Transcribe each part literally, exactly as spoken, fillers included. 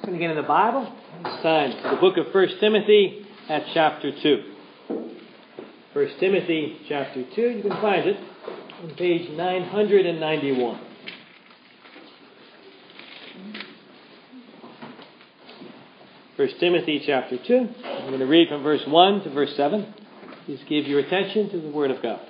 Going to get in the Bible. It's time. The book of First Timothy at chapter two. First Timothy chapter two. You can find it on page nine hundred ninety-one. First Timothy chapter two. I'm going to read from verse one to verse seven. Please give your attention to the Word of God.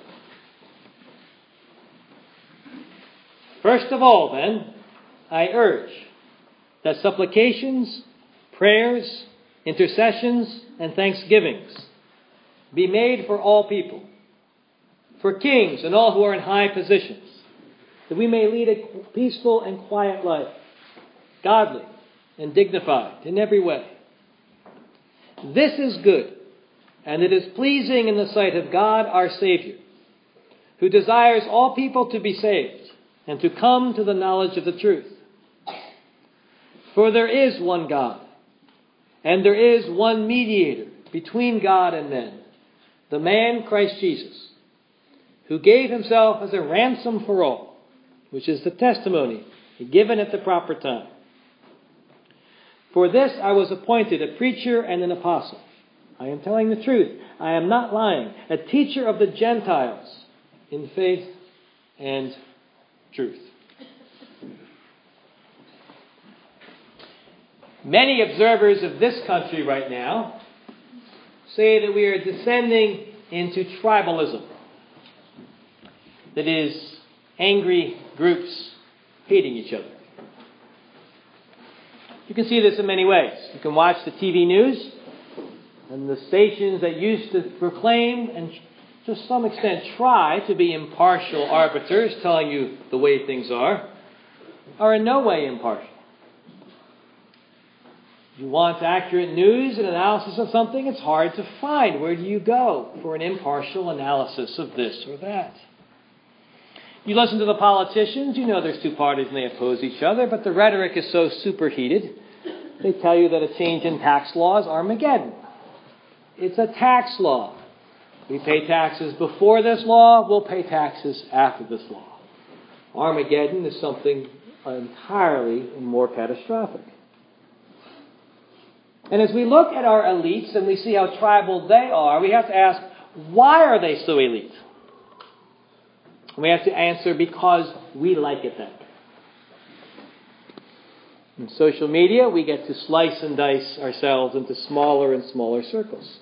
First of all, then, I urge that supplications, prayers, intercessions, and thanksgivings be made for all people, for kings and all who are in high positions, that we may lead a peaceful and quiet life, godly and dignified in every way. This is good, and it is pleasing in the sight of God our Savior, who desires all people to be saved and to come to the knowledge of the truth. For there is one God, and there is one mediator between God and men, the man Christ Jesus, who gave himself as a ransom for all, which is the testimony given at the proper time. For this I was appointed a preacher and an apostle. I am telling the truth. I am not lying. A teacher of the Gentiles in faith and truth. Many observers of this country right now say that we are descending into tribalism. That is, angry groups hating each other. You can see this in many ways. You can watch the T V news, and the stations that used to proclaim and to some extent try to be impartial arbiters, telling you the way things are, are in no way impartial. If you want accurate news and analysis of something, it's hard to find. Where do you go for an impartial analysis of this or that? You listen to the politicians, you know there's two parties and they oppose each other, but the rhetoric is so superheated. They tell you that a change in tax law is Armageddon. It's a tax law. We pay taxes before this law, we'll pay taxes after this law. Armageddon is something entirely more catastrophic. And as we look at our elites and we see how tribal they are, we have to ask, why are they so elite? We have to answer, because we like it that way. In social media, we get to slice and dice ourselves into smaller and smaller circles.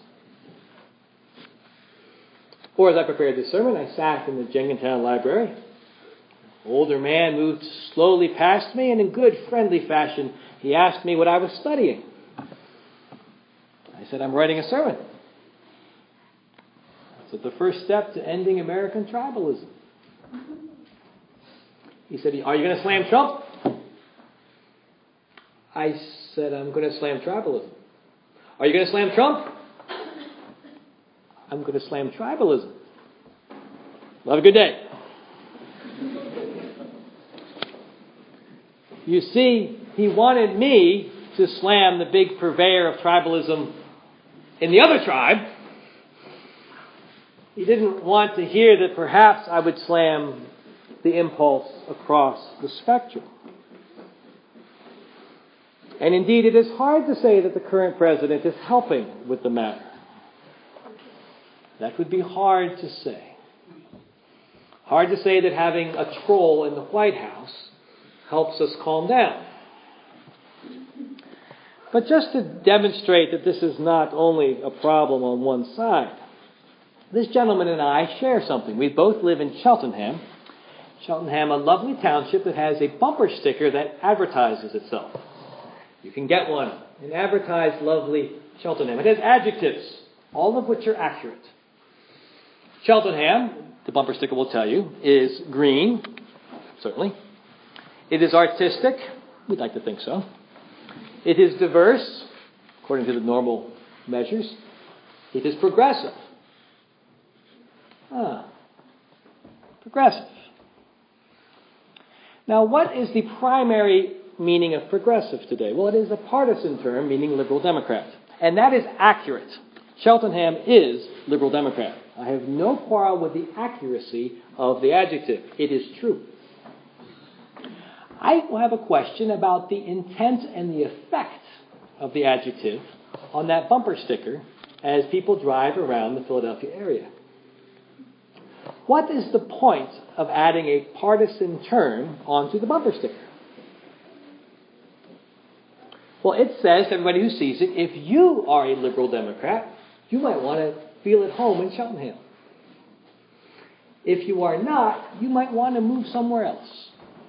Or as I prepared this sermon, I sat in the Jenkintown Library. An older man moved slowly past me, and in good, friendly fashion, he asked me what I was studying. I said, I'm writing a sermon. That's the first step to ending American tribalism. He said, are you going to slam Trump? I said, I'm going to slam tribalism. Are you going to slam Trump? I'm going to slam tribalism. Have a good day. You see, he wanted me to slam the big purveyor of tribalism in the other tribe. He didn't want to hear that perhaps I would slam the impulse across the spectrum. And indeed, it is hard to say that the current president is helping with the matter. That would be hard to say. Hard to say that having a troll in the White House helps us calm down. But just to demonstrate that this is not only a problem on one side, this gentleman and I share something. We both live in Cheltenham. Cheltenham, a lovely township that has a bumper sticker that advertises itself. You can get one and advertise lovely Cheltenham. It has adjectives, all of which are accurate. Cheltenham, the bumper sticker will tell you, is green, certainly. It is artistic. We'd like to think so. It is diverse, according to the normal measures. It is progressive. Ah, progressive. Now, what is the primary meaning of progressive today? Well, it is a partisan term meaning liberal Democrat. And that is accurate. Cheltenham is liberal Democrat. I have no quarrel with the accuracy of the adjective. It is true. I will have a question about the intent and the effect of the adjective on that bumper sticker as people drive around the Philadelphia area. What is the point of adding a partisan term onto the bumper sticker? Well, it says to everybody who sees it, if you are a liberal Democrat, you might want to feel at home in Cheltenham. If you are not, you might want to move somewhere else.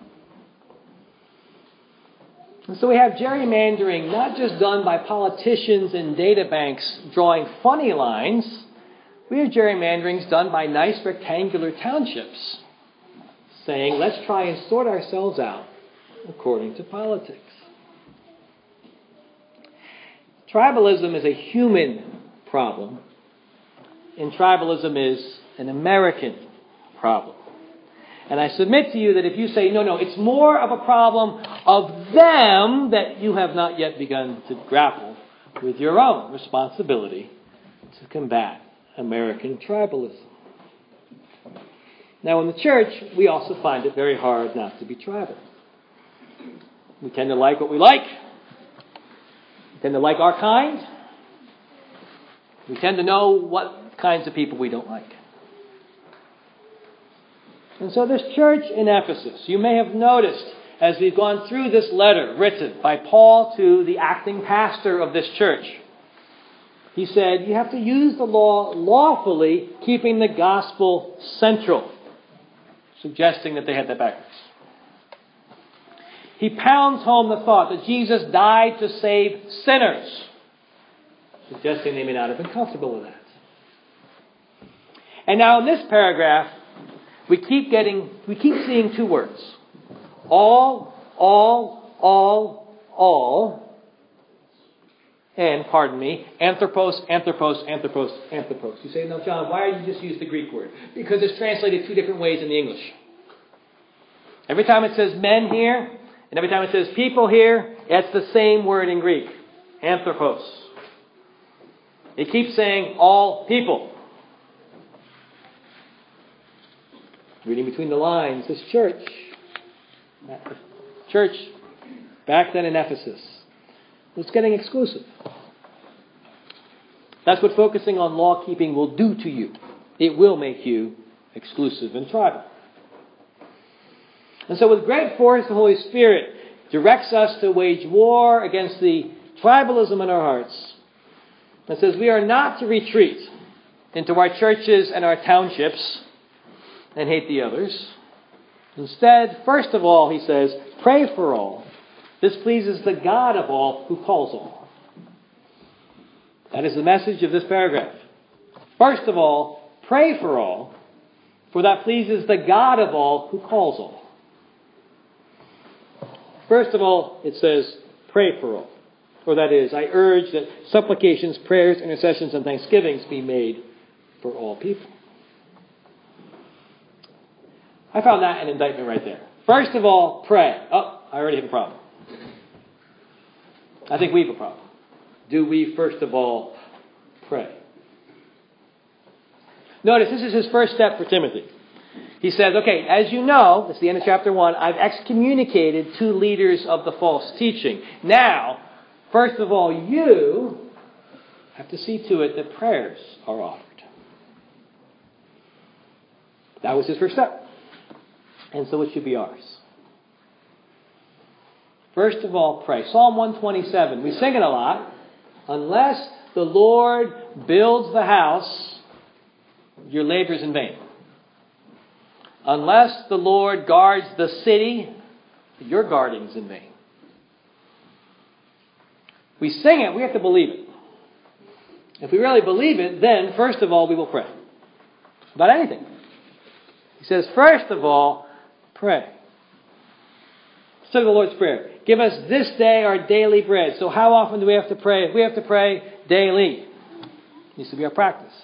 And so we have gerrymandering not just done by politicians and data banks drawing funny lines. We have gerrymanderings done by nice rectangular townships saying, let's try and sort ourselves out according to politics. Tribalism is a human problem, and tribalism is an American problem. And I submit to you that if you say, no, no, it's more of a problem of them, that you have not yet begun to grapple with your own responsibility to combat American tribalism. Now, in the church, we also find it very hard not to be tribal. We tend to like what we like. We tend to like our kind. We tend to know what kinds of people we don't like. And so this church in Ephesus, you may have noticed as we've gone through this letter written by Paul to the acting pastor of this church, he said, you have to use the law lawfully, keeping the gospel central, suggesting that they had that backwards. He pounds home the thought that Jesus died to save sinners, suggesting they may not have been comfortable with that. And now in this paragraph, we keep getting, we keep seeing two words. All, all, all, all. And, pardon me, anthropos, anthropos, anthropos, anthropos. You say, no, John, why did you just use the Greek word? Because it's translated two different ways in the English. Every time it says men here, and every time it says people here, it's the same word in Greek. Anthropos. It keeps saying all people. Reading between the lines, this church, church back then in Ephesus, was getting exclusive. That's what focusing on law keeping will do to you. It will make you exclusive and tribal. And so with great force, the Holy Spirit directs us to wage war against the tribalism in our hearts. And says we are not to retreat into our churches and our townships and hate the others. Instead, first of all, he says, pray for all. This pleases the God of all who calls all. That is the message of this paragraph. First of all, pray for all, for that pleases the God of all who calls all. First of all, it says, pray for all. Or that is, I urge that supplications, prayers, intercessions, and thanksgivings be made for all people. I found that an indictment right there. First of all, pray. Oh, I already have a problem. I think we have a problem. Do we, first of all, pray? Notice, this is his first step for Timothy. He says, okay, as you know, that's the end of chapter one, I've excommunicated two leaders of the false teaching. Now, first of all, you have to see to it that prayers are offered. That was his first step. And so it should be ours. First of all, pray. Psalm one twenty-seven. We sing it a lot. Unless the Lord builds the house, your labor is in vain. Unless the Lord guards the city, your guarding is in vain. We sing it, we have to believe it. If we really believe it, then first of all, we will pray. About anything. He says, first of all, pray. So the Lord's Prayer. Give us this day our daily bread. So how often do we have to pray? We have to pray daily. It needs to be our practice.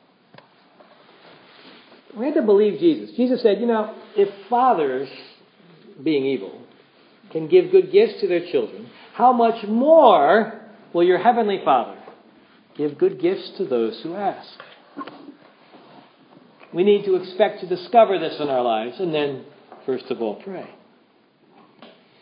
We have to believe Jesus. Jesus said, you know, if fathers, being evil, can give good gifts to their children, how much more will your heavenly Father give good gifts to those who ask? We need to expect to discover this in our lives and then, first of all, pray.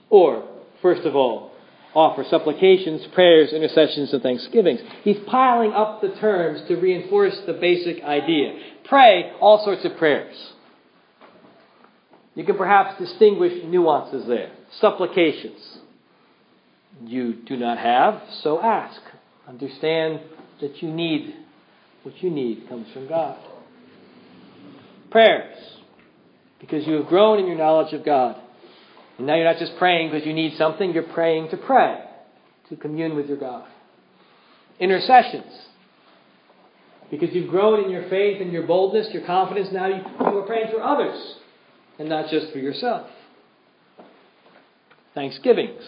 Or, first of all, offer supplications, prayers, intercessions, and thanksgivings. He's piling up the terms to reinforce the basic idea. Pray all sorts of prayers. You can perhaps distinguish nuances there. Supplications. You do not have, so ask. Understand that you need what you need comes from God. Prayers. Because you have grown in your knowledge of God. And now you're not just praying because you need something, you're praying to pray, to commune with your God. Intercessions. Because you've grown in your faith and your boldness, your confidence, now you, you are praying for others and not just for yourself. Thanksgivings.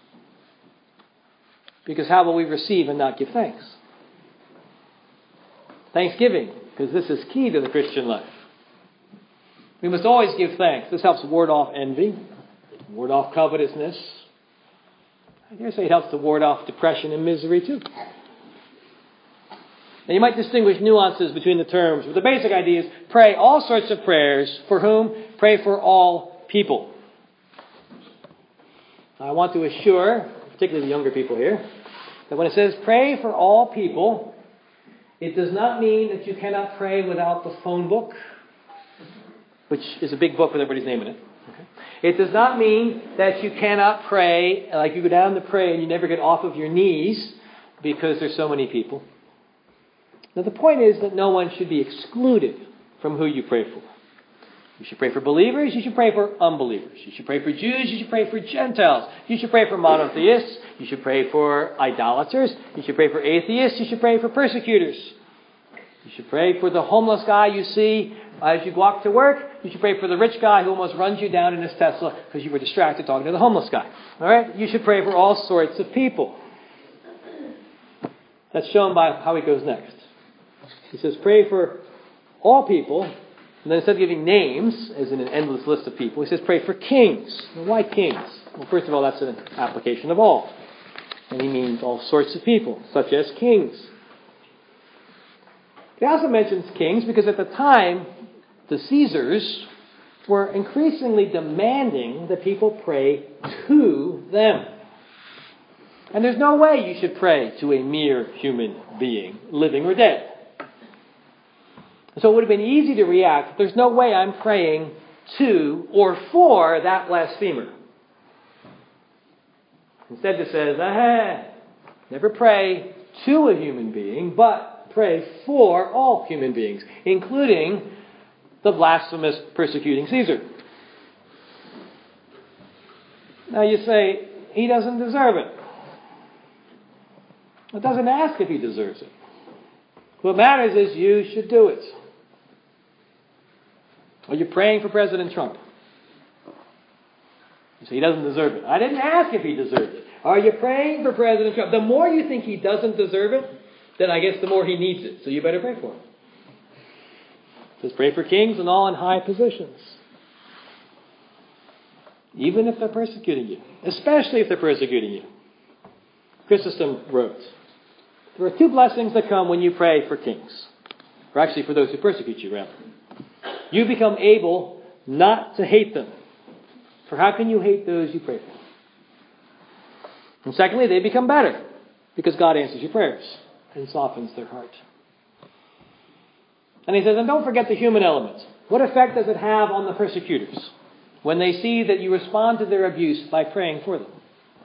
Because how will we receive and not give thanks? Thanksgiving, because this is key to the Christian life. We must always give thanks. This helps ward off envy. Ward off covetousness. I dare say it helps to ward off depression and misery too. Now you might distinguish nuances between the terms, but the basic idea is pray all sorts of prayers. For whom? Pray for all people. I want to assure, particularly the younger people here, that when it says pray for all people, it does not mean that you cannot pray without the phone book, which is a big book with everybody's name in it. Okay. It does not mean that you cannot pray, like you go down to pray and you never get off of your knees because there's so many people. Now the point is that no one should be excluded from who you pray for. You should pray for believers, you should pray for unbelievers. You should pray for Jews, you should pray for Gentiles. You should pray for monotheists, you should pray for idolaters, you should pray for atheists, you should pray for persecutors. You should pray for the homeless guy you see as you walk to work. You should pray for the rich guy who almost runs you down in his Tesla because you were distracted talking to the homeless guy. All right? You should pray for all sorts of people. That's shown by how he goes next. He says, pray for all people. And then instead of giving names, as in an endless list of people, he says, pray for kings. Now, why kings? Well, first of all, that's an application of all. And he means all sorts of people, such as kings. He also mentions kings because at the time, the Caesars were increasingly demanding that people pray to them. And there's no way you should pray to a mere human being, living or dead. So it would have been easy to react, there's no way I'm praying to or for that blasphemer. Instead it says, ah, never pray to a human being, but pray for all human beings, including the blasphemous persecuting Caesar. Now you say, he doesn't deserve it. It doesn't ask if he deserves it. What matters is you should do it. Are you praying for President Trump? You say he doesn't deserve it. I didn't ask if he deserved it. Are you praying for President Trump? The more you think he doesn't deserve it, then I guess the more he needs it. So you better pray for him. It says pray for kings and all in high positions. Even if they're persecuting you. Especially if they're persecuting you. Chrysostom wrote, there are two blessings that come when you pray for kings. Or actually for those who persecute you, rather. You become able not to hate them. For how can you hate those you pray for? And secondly, they become better. Because God answers your prayers and softens their heart. And he says, and don't forget the human element. What effect does it have on the persecutors when they see that you respond to their abuse by praying for them?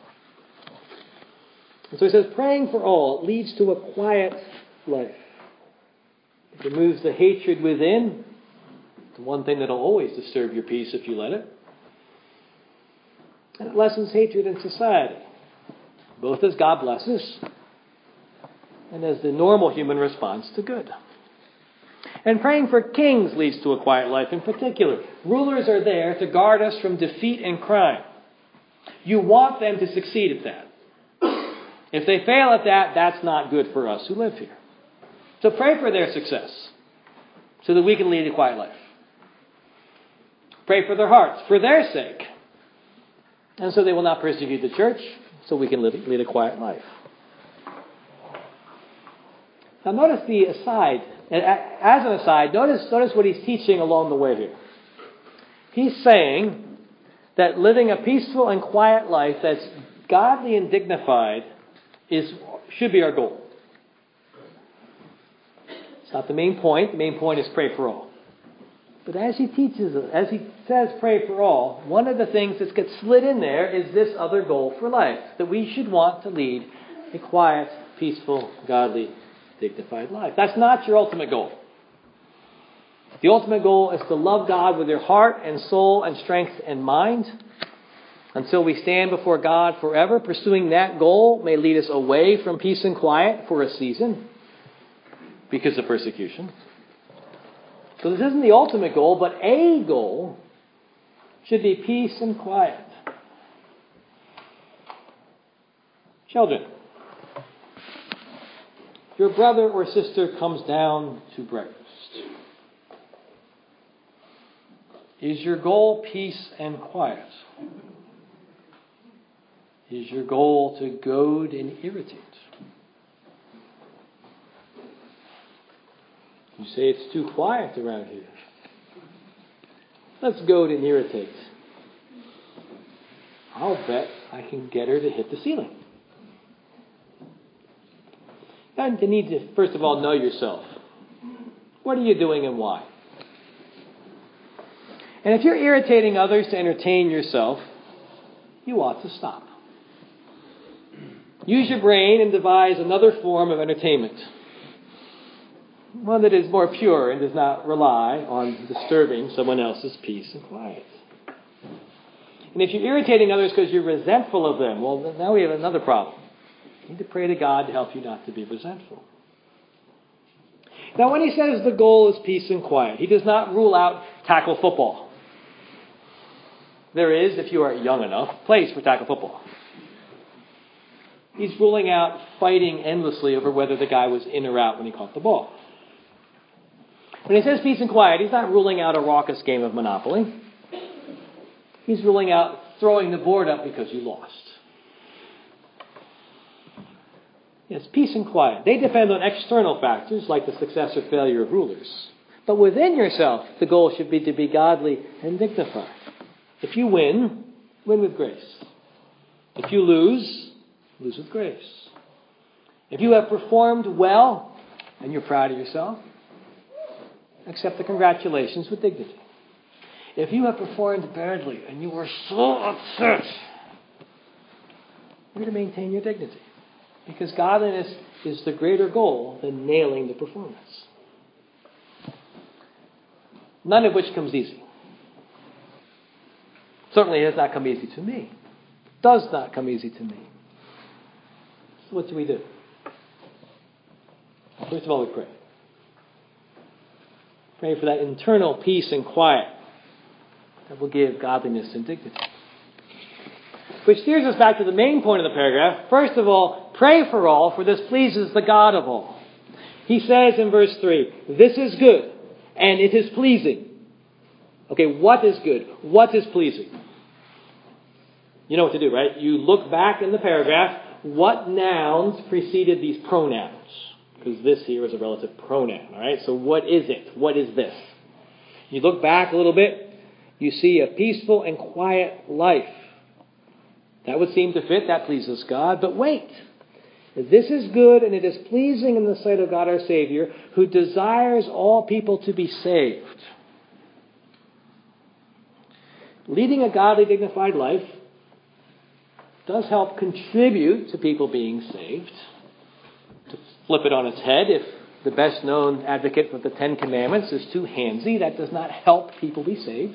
And so he says, praying for all leads to a quiet life. It removes the hatred within, the one thing that will always disturb your peace if you let it. And it lessens hatred in society, both as God blesses and as the normal human response to good. And praying for kings leads to a quiet life in particular. Rulers are there to guard us from defeat and crime. You want them to succeed at that. If they fail at that, that's not good for us who live here. So pray for their success so that we can lead a quiet life. Pray for their hearts, for their sake. And so they will not persecute the church, so we can live, lead a quiet life. Now notice the aside. As an aside, notice, notice what he's teaching along the way here. He's saying that living a peaceful and quiet life that's godly and dignified is should be our goal. It's not the main point. The main point is pray for all. But as he teaches us, as he says pray for all, one of the things that gets slid in there is this other goal for life, that we should want to lead a quiet, peaceful, godly, dignified life. That's not your ultimate goal. The ultimate goal is to love God with your heart and soul and strength and mind until we stand before God forever. Pursuing that goal may lead us away from peace and quiet for a season because of persecution. So this isn't the ultimate goal, but a goal should be peace and quiet. Children, your brother or sister comes down to breakfast. Is your goal peace and quiet? Is your goal to goad and irritate? You say it's too quiet around here. Let's goad and irritate. I'll bet I can get her to hit the ceiling. And you need to, first of all, know yourself. What are you doing and why? And if you're irritating others to entertain yourself, you ought to stop. Use your brain and devise another form of entertainment. One that is more pure and does not rely on disturbing someone else's peace and quiet. And if you're irritating others because you're resentful of them, well, now we have another problem. You need to pray to God to help you not to be resentful. Now, when he says the goal is peace and quiet, he does not rule out tackle football. There is, if you are young enough, place for tackle football. He's ruling out fighting endlessly over whether the guy was in or out when he caught the ball. When he says peace and quiet, he's not ruling out a raucous game of Monopoly. He's ruling out throwing the board up because you lost. Yes, peace and quiet. They depend on external factors like the success or failure of rulers. But within yourself, the goal should be to be godly and dignified. If you win, win with grace. If you lose, lose with grace. If you have performed well and you're proud of yourself, accept the congratulations with dignity. If you have performed badly and you are so upset, you're to maintain your dignity. Because godliness is the greater goal than nailing the performance. None of which comes easy. Certainly it does not come easy to me. It does not come easy to me. So what do we do? First of all, we pray. Pray for that internal peace and quiet that will give godliness and dignity. Which steers us back to the main point of the paragraph. First of all, pray for all, for this pleases the God of all. He says in verse three, this is good, and it is pleasing. Okay, what is good? What is pleasing? You know what to do, right? You look back in the paragraph. What nouns preceded these pronouns? Because this here is a relative pronoun, all right? So what is it? What is this? You look back a little bit. You see a peaceful and quiet life. That would seem to fit. That pleases God. But wait. This is good and it is pleasing in the sight of God our Savior, who desires all people to be saved. Leading a godly, dignified life does help contribute to people being saved. To flip it on its head, if the best known advocate for the Ten Commandments is too handsy, that does not help people be saved.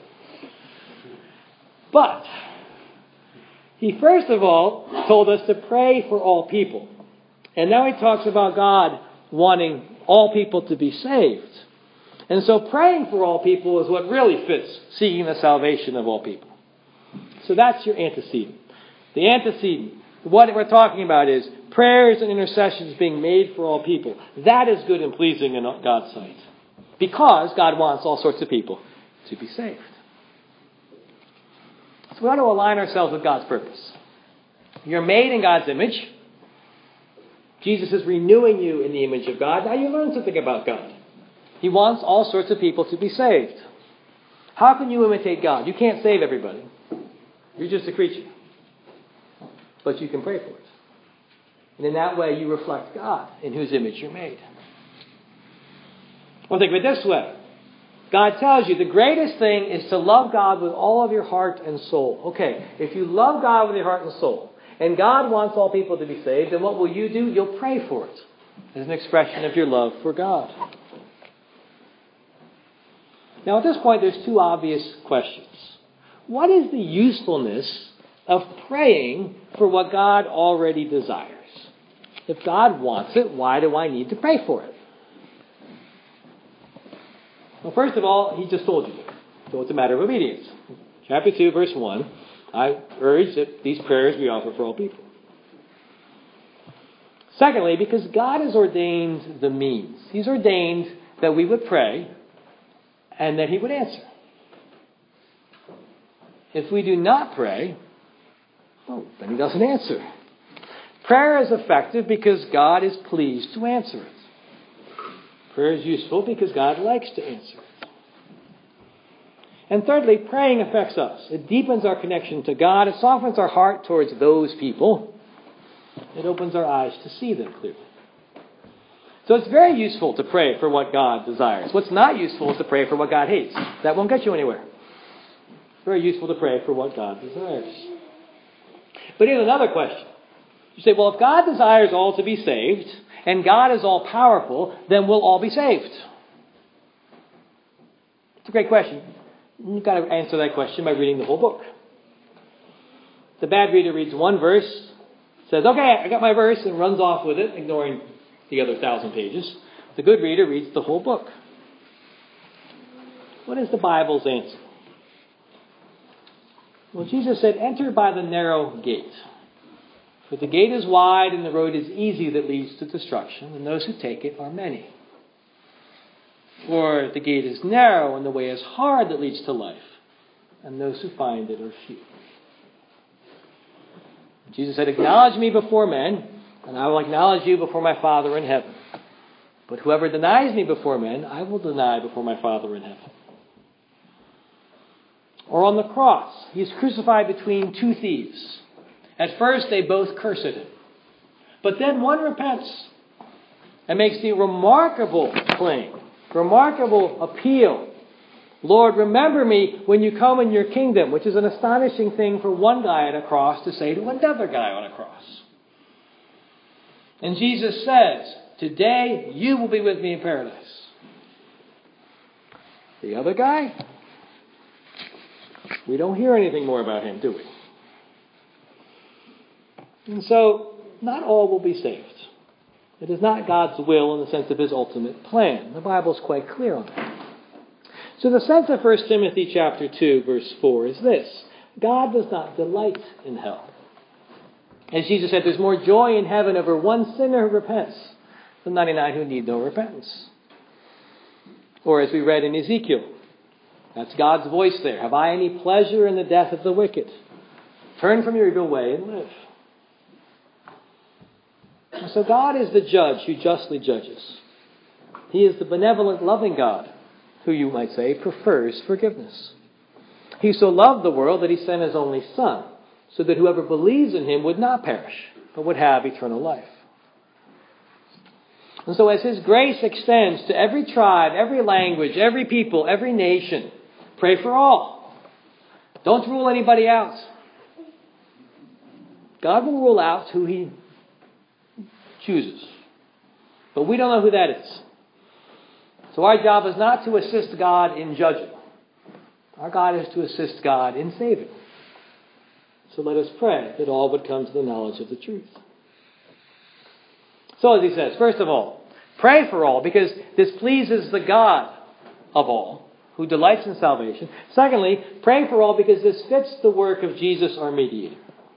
But he first of all told us to pray for all people. And now he talks about God wanting all people to be saved. And so praying for all people is what really fits seeking the salvation of all people. So that's your antecedent. The antecedent, what we're talking about is prayers and intercessions being made for all people. That is good and pleasing in God's sight. Because God wants all sorts of people to be saved. So we want to align ourselves with God's purpose. You're made in God's image. Jesus is renewing you in the image of God. Now you learn something about God. He wants all sorts of people to be saved. How can you imitate God? You can't save everybody. You're just a creature. But you can pray for it. And in that way, you reflect God, in whose image you're made. Well, think of it this way. God tells you the greatest thing is to love God with all of your heart and soul. Okay, if you love God with your heart and soul, and God wants all people to be saved, then what will you do? You'll pray for it as an expression of your love for God. Now, at this point, there's two obvious questions. What is the usefulness of praying for what God already desires? If God wants it, why do I need to pray for it? Well, first of all, He just told you. So it's a matter of obedience. Chapter two, verse one, I urge that these prayers be offered for all people. Secondly, because God has ordained the means. He's ordained that we would pray and that He would answer. If we do not pray, well, then He doesn't answer. Prayer is effective because God is pleased to answer it. Prayer is useful because God likes to answer it. And thirdly, praying affects us. It deepens our connection to God. It softens our heart towards those people. It opens our eyes to see them clearly. So it's very useful to pray for what God desires. What's not useful is to pray for what God hates. That won't get you anywhere. It's very useful to pray for what God desires. But here's another question. You say, well, if God desires all to be saved, and God is all powerful, then we'll all be saved. It's a great question. You've got to answer that question by reading the whole book. The bad reader reads one verse, says, okay, I got my verse, and runs off with it, ignoring the other thousand pages. The good reader reads the whole book. What is the Bible's answer? Well, Jesus said, enter by the narrow gate. For the gate is wide and the road is easy that leads to destruction, and those who take it are many. For the gate is narrow and the way is hard that leads to life, and those who find it are few. Jesus said, acknowledge me before men, and I will acknowledge you before my Father in heaven. But whoever denies me before men, I will deny before my Father in heaven. Or on the cross, He is crucified between two thieves. At first, they both curse at Him. But then one repents and makes the remarkable claim, remarkable appeal. Lord, remember me when you come in your kingdom, which is an astonishing thing for one guy at a cross to say to another guy on a cross. And Jesus says, today you will be with me in paradise. The other guy, we don't hear anything more about him, do we? And so, not all will be saved. It is not God's will in the sense of His ultimate plan. The Bible is quite clear on that. So the sense of First Timothy chapter two, verse four is this. God does not delight in hell. As Jesus said, there's more joy in heaven over one sinner who repents than ninety-nine who need no repentance. Or as we read in Ezekiel, that's God's voice there. Have I any pleasure in the death of the wicked? Turn from your evil way and live. So God is the judge who justly judges. He is the benevolent, loving God who, you might say, prefers forgiveness. He so loved the world that He sent His only Son, so that whoever believes in Him would not perish, but would have eternal life. And so as His grace extends to every tribe, every language, every people, every nation, pray for all. Don't rule anybody out. God will rule out who He chooses. But we don't know who that is. So our job is not to assist God in judging. Our God is to assist God in saving. So let us pray that all would come to the knowledge of the truth. So as he says, first of all, pray for all because this pleases the God of all who delights in salvation. Secondly, pray for all because this fits the work of Jesus, our mediator.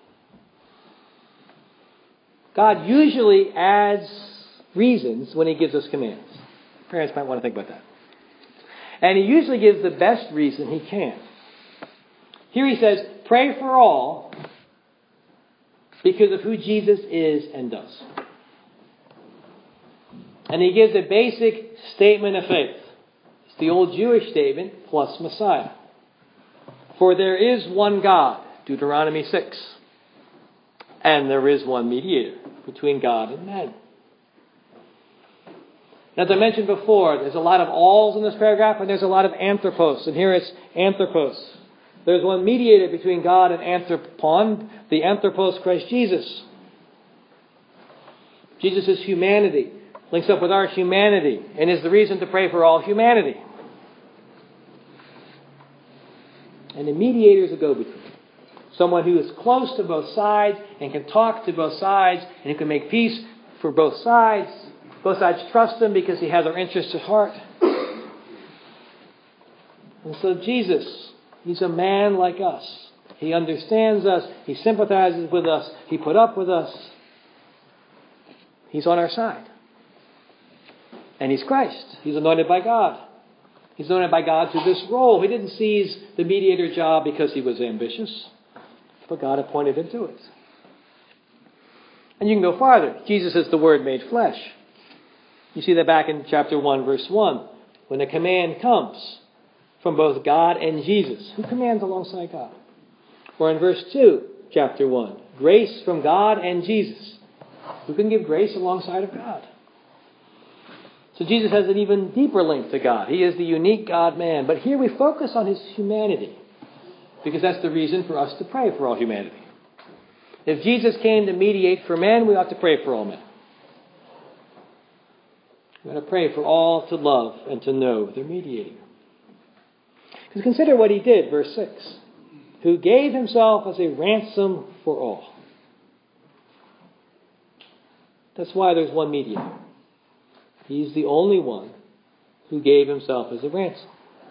God usually adds reasons when He gives us commands. Parents might want to think about that. And He usually gives the best reason He can. Here He says, pray for all because of who Jesus is and does. And He gives a basic statement of faith. It's the old Jewish statement plus Messiah. For there is one God, Deuteronomy six. And there is one mediator between God and man. As I mentioned before, there's a lot of alls in this paragraph, and there's a lot of anthropos. And here it's anthropos. There's one mediator between God and anthropon, the anthropos, Christ Jesus. Jesus' humanity links up with our humanity and is the reason to pray for all humanity. And the mediator is a go-between. Someone who is close to both sides and can talk to both sides and who can make peace for both sides. Both sides trust him because he has our interests at heart. And so Jesus, he's a man like us. He understands us. He sympathizes with us. He put up with us. He's on our side. And he's Christ. He's anointed by God. He's anointed by God to this role. He didn't seize the mediator job because he was ambitious, but God appointed him to it. And you can go farther. Jesus is the Word made flesh. You see that back in chapter one, verse one. When the command comes from both God and Jesus. Who commands alongside God? Or in verse two, chapter one. Grace from God and Jesus. Who can give grace alongside of God? So Jesus has an even deeper link to God. He is the unique God-man. But here we focus on his humanity, because that's the reason for us to pray for all humanity. If Jesus came to mediate for men, we ought to pray for all men. We ought to pray for all to love and to know their mediator. Because consider what he did, verse six. Who gave himself as a ransom for all. That's why there's one mediator. He's the only one who gave himself as a ransom.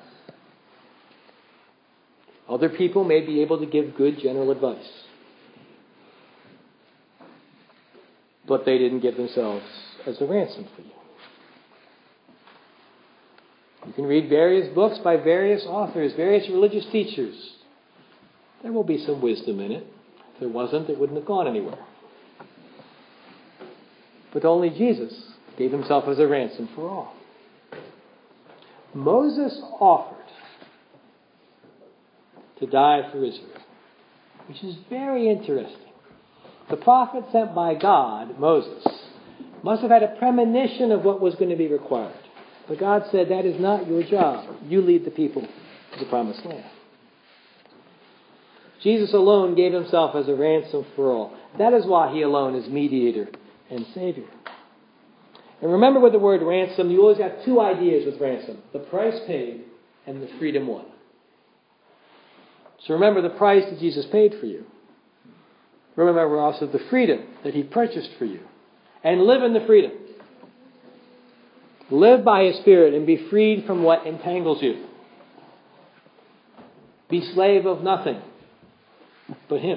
Other people may be able to give good general advice, but they didn't give themselves as a ransom for you. You can read various books by various authors, various religious teachers. There will be some wisdom in it. If there wasn't, it wouldn't have gone anywhere. But only Jesus gave himself as a ransom for all. Moses offered to die for Israel, which is very interesting. The prophet sent by God, Moses, must have had a premonition of what was going to be required. But God said, that is not your job. You lead the people to the promised land. Jesus alone gave himself as a ransom for all. That is why he alone is mediator and Savior. And remember, with the word ransom, you always have two ideas with ransom. The price paid and the freedom won. So remember the price that Jesus paid for you. Remember also the freedom that he purchased for you. And live in the freedom. Live by his Spirit and be freed from what entangles you. Be slave of nothing but him.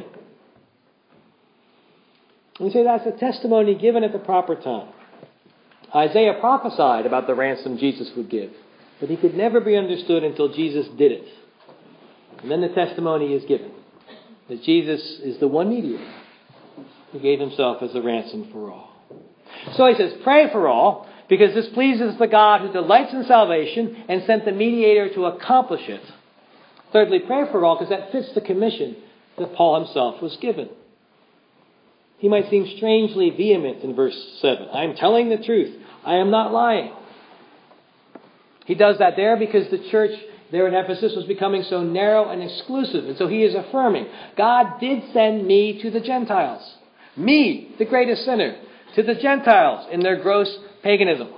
We say that's a testimony given at the proper time. Isaiah prophesied about the ransom Jesus would give, but he could never be understood until Jesus did it. And then the testimony is given that Jesus is the one mediator who gave himself as a ransom for all. So he says, pray for all, because this pleases the God who delights in salvation and sent the mediator to accomplish it. Thirdly, pray for all, because that fits the commission that Paul himself was given. He might seem strangely vehement in verse seven. I am telling the truth. I am not lying. He does that there because the church there in Ephesus was becoming so narrow and exclusive. And so he is affirming, God did send me to the Gentiles. Me, the greatest sinner, to the Gentiles in their gross paganism.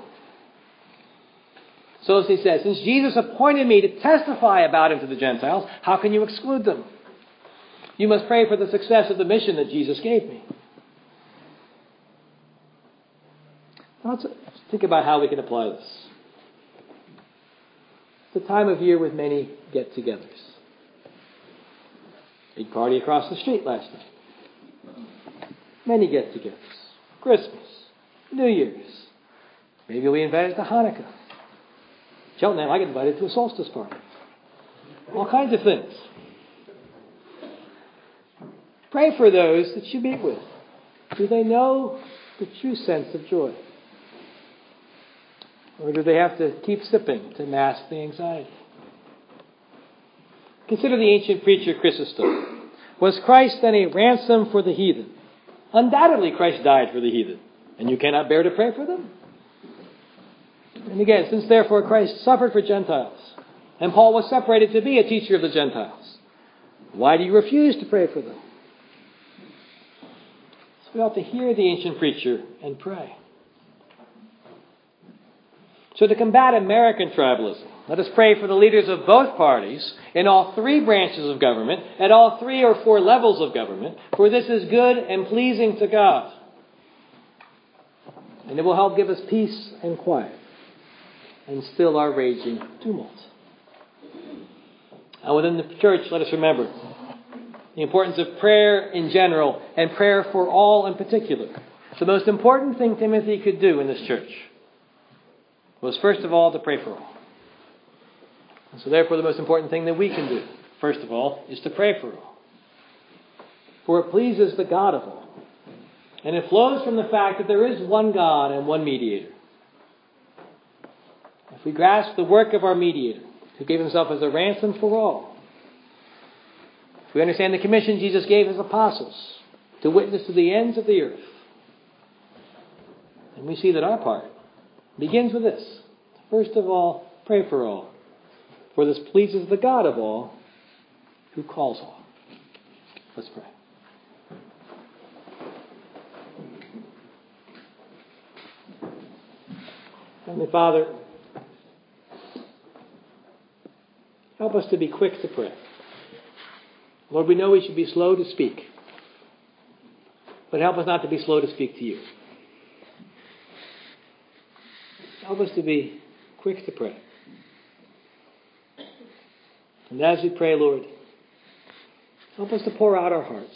So as he says, since Jesus appointed me to testify about him to the Gentiles, how can you exclude them? You must pray for the success of the mission that Jesus gave me. Now let's think about how we can apply this. It's a time of year with many get-togethers. Big party across the street last night. Many get-togethers. Christmas. New Year's. Maybe you'll be invited to Hanukkah. Cheltenham, I get invited to a solstice party. All kinds of things. Pray for those that you meet with. Do they know the true sense of joy? Or do they have to keep sipping to mask the anxiety? Consider the ancient preacher Chrysostom. Was Christ then a ransom for the heathen? Undoubtedly Christ died for the heathen. And you cannot bear to pray for them? And again, since therefore Christ suffered for Gentiles, and Paul was separated to be a teacher of the Gentiles, why do you refuse to pray for them? So we ought to hear the ancient preacher and pray. So to combat American tribalism, let us pray for the leaders of both parties in all three branches of government, at all three or four levels of government, for this is good and pleasing to God. And it will help give us peace and quiet, and still our raging tumult. And within the church, let us remember the importance of prayer in general and prayer for all in particular. The most important thing Timothy could do in this church was first of all to pray for all. And so therefore the most important thing that we can do, first of all, is to pray for all. For it pleases the God of all. And it flows from the fact that there is one God and one mediator. If we grasp the work of our mediator, who gave himself as a ransom for all, if we understand the commission Jesus gave his apostles to witness to the ends of the earth, and we see that our part begins with this. First of all, pray for all. For this pleases the God of all, who calls all. Let's pray. Heavenly Father, help us to be quick to pray. Lord, we know we should be slow to speak, but help us not to be slow to speak to you. Help us to be quick to pray. And as we pray, Lord, help us to pour out our hearts.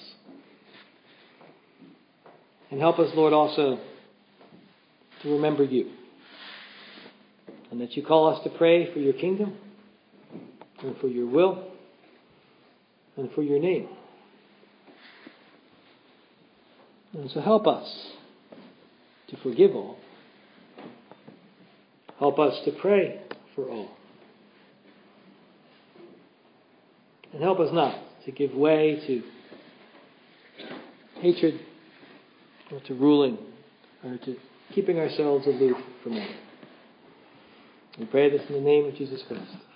And help us, Lord, also to remember you. And that you call us to pray for your kingdom, and for your will, and for your name. And so help us to forgive all. Help us to pray for all. And help us not to give way to hatred or to ruling or to keeping ourselves aloof from all. We pray this in the name of Jesus Christ.